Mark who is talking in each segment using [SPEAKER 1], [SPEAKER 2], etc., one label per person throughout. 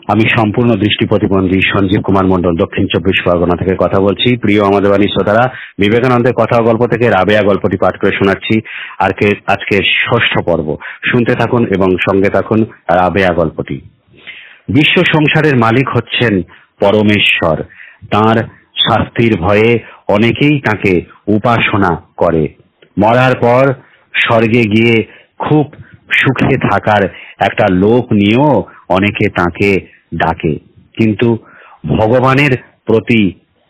[SPEAKER 1] আমি সম্পূর্ণ দৃষ্টি প্রতিবন্ধী সঞ্জীব কুমার মণ্ডল দক্ষিণ 24 পরগনা থেকে কথা বলছি। প্রিয় আমাদের বাণী শ্রোতারা, বিবেকানন্দের কথা গল্প থেকে রাবেয়া গল্পটি পাঠ করে শোনাচ্ছি। আজকে ষষ্ঠ পর্ব। শুনতে থাকুন এবং সঙ্গে থাকুন রাবেয়া গল্পটি। বিশ্ব সংসারের মালিক হচ্ছেন পরমেশ্বর। তাঁর শাস্তির ভয়ে অনেকেই তাঁকে উপাসনা করে। মরার পর স্বর্গে গিয়ে খুব সুখে থাকার একটা লোক নিয়েও অনেকে তাঁকে ডাকে, কিন্তু ভগবানের প্রতি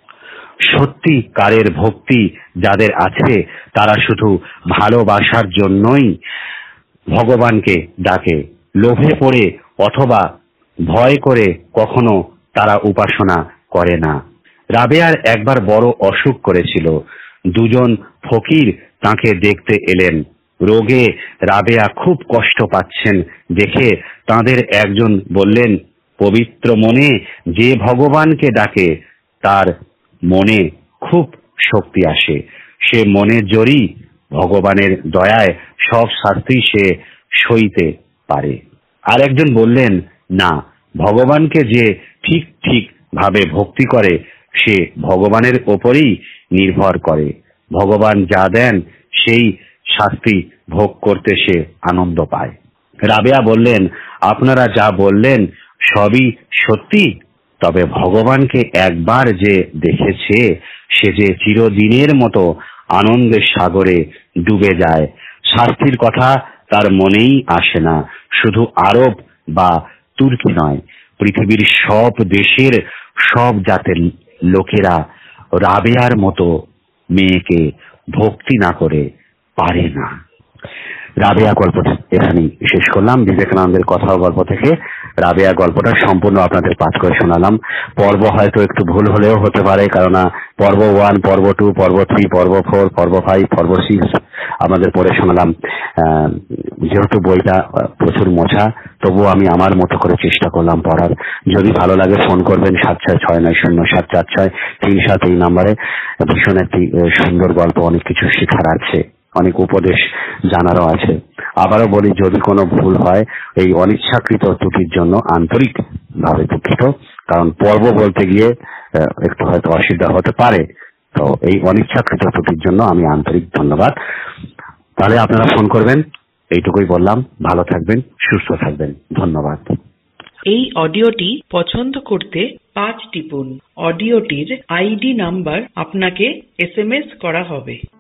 [SPEAKER 1] সত্যিকারের ভক্তি যাদের আছে তারা শুধু ভালোবাসার জন্যই ভগবানকে ডাকে। লোভে পড়ে অথবা ভয় করে কখনো তারা উপাসনা করে না। রাবেয়ার একবার বড় অসুখ করেছিল। দুজন ফকির তাকে দেখতে এলেন। রোগে রাবেয়া খুব কষ্ট পাচ্ছেন দেখে তাদের একজন বললেন, পবিত্র মনে যে ভগবানকে ডাকে তার মনে খুব শক্তি আসে। সে মনের জোরই ভগবানের দয়ায় সব শাস্তি সে সইতে পারে। আর একজন বললেন, না, ভগবানকে যে ঠিক ঠিক ভাবে ভক্তি করে সে ভগবানের ওপরেই নির্ভর করে। ভগবান যা দেন সেই শাস্তি ভোগ করতে সে আনন্দ পায়। রাবেয়া বললেন, আপনারা যা বললেন সবই সত্যি, তবে ভগবানকে একবার যে দেখেছে সে যে চিরদিনের মতো আনন্দের সাগরে ডুবে যায়। শাস্তির কথা তার মনেই আসে না। শুধু আরব বা তুর্কি নয়, পৃথিবীর সব দেশের সব জাতের লোকেরা রাবেয়ার মতো মেয়েকে ভক্তি না করে পারে না। রাবেয়া গল্পটা এখানেই শেষ করলাম। বিবেকানন্দের কথা গল্প থেকে রাবেয়া গল্পটা সম্পূর্ণ আপনাদের পাঠ করে শোনালাম। পর্ব হয়তো একটু ভুল হলেও হতে পারে, কেননা পর্ব 1, পর্ব 2, পর্ব 3, পর্ব 4, পর্ব 5, পর্ব 6 আমাদের পড়ে শোনালাম। যেহেতু বইটা প্রচুর মোছা, তবুও আমি আমার মতো করে চেষ্টা করলাম পড়ার। যদি ভালো লাগে ফোন করবেন 7669074637 এই নাম্বারে। ভীষণ একটি সুন্দর গল্প, অনেক কিছু শেখার আছে, অনেক উপদেশ জানারও আছে। আবারও বলি, যদি কোনো ভুল হয় এই অনিচ্ছাকৃত ত্রুটির জন্য আন্তরিক ভাবে দুঃখিত, কারণ পর্ব বলতে গিয়ে একটু হয়তো অসুবিধা হতে পারে। তো এই অনিচ্ছাকৃত ত্রুটির জন্য আমি আন্তরিক ধন্যবাদ। তাহলে আপনারা ফোন করবেন, এইটুকুই বললাম। ভালো থাকবেন, সুস্থ থাকবেন, ধন্যবাদ।
[SPEAKER 2] এই অডিওটি পছন্দ করতে 5 টিপুন। অডিওটির আইডি নাম্বার আপনাকে SMS করা হবে।